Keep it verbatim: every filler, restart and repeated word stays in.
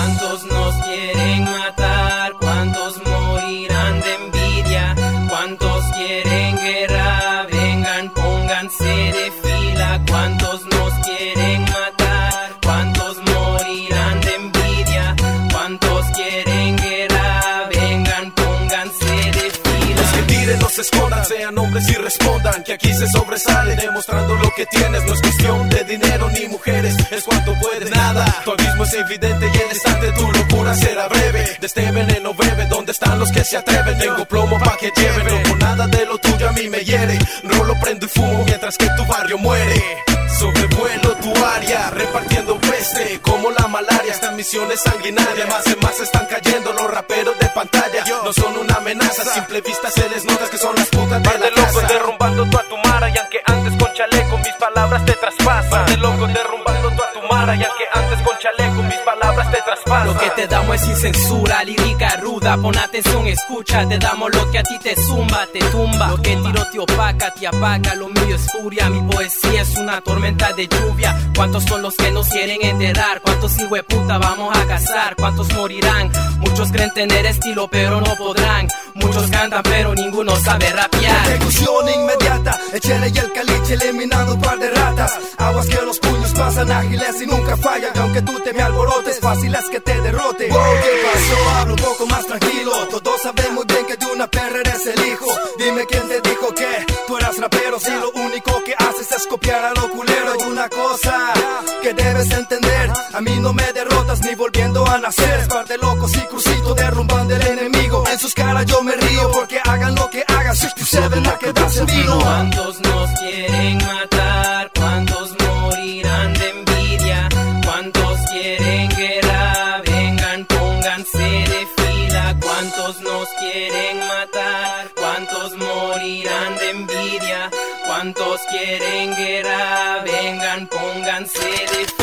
¿Cuántos nos quieren matar? ¿Cuántos morirán de envidia? ¿Cuántos quieren guerra? Vengan, pónganse de fila. ¿Cuántos nos quieren matar? ¿Cuántos morirán de envidia? ¿Cuántos quieren guerra? Vengan, pónganse de fila. Los que tiren no se escondan, sean hombres y respondan, que aquí se sobresale demostrando lo que tienes. No es cuestión de dinero ni mujeres, es cuanto puedes, nada. Tu abismo es evidente y el instante tu locura será breve. De este veneno bebe, ¿dónde están los que se atreven? Tengo plomo pa' que lleven, loco, nada de lo tuyo a mí me hiere. Rolo, prendo y fumo mientras que tu barrio muere. Sobrevuelo tu área, repartiendo peste como la malaria. Esta misión es sanguinaria, más y más están cayendo los raperos de pantalla. No son una amenaza, a simple vista se les nota que son las putas de la de locos casa. derrumbando tu atumara, y aunque antes con chaleco mis palabras te traspasan. De locos derrumbando tu atumara, y aunque antes con chaleco mis palabras te traspasan. Lo que te damos es sin censura, lírica ruda, pon atención, escucha. Te damos lo que a ti te zumba, te tumba. Lo que tiro te opaca, te apaga, lo mío es furia. Mi poesía es una tormenta de lluvia. ¿Cuántos son los que nos quieren enterrar? ¿Cuántos hijueputa vamos a cazar? ¿Cuántos morirán? Muchos creen tener estilo pero no podrán. Muchos cantan pero ninguno sabe rapear. Ejecución inmediata, échele y el caliche eliminando un par de ratas. Aguas que los puños pasan ágiles y nunca fallan. Y aunque tú te me alborotes, fácil es que te derrote. Wow, ¿qué pasó? Hablo un poco más tranquilo. Todos saben muy bien que de una perra eres el hijo. Dime quién te dijo que tú eras rapero, si lo único que haces es copiar a lo culero. Hay una cosa que debes entender, a mí no me derrotas ni volviendo a nacer. Es par de locos y crucito derrumbando el enemigo. En sus caras yo me río porque hagan lo que hagan, sesenta y siete a quedarse en vino. ¿Cuántos nos quieren matar? ¿Cuántos morirán de envidia? ¿Cuántos quieren guerra? Vengan, pónganse de fila. ¿Cuántos nos quieren matar? ¿Cuántos morirán de envidia? ¿Cuántos quieren guerra? Vengan, pónganse de fila.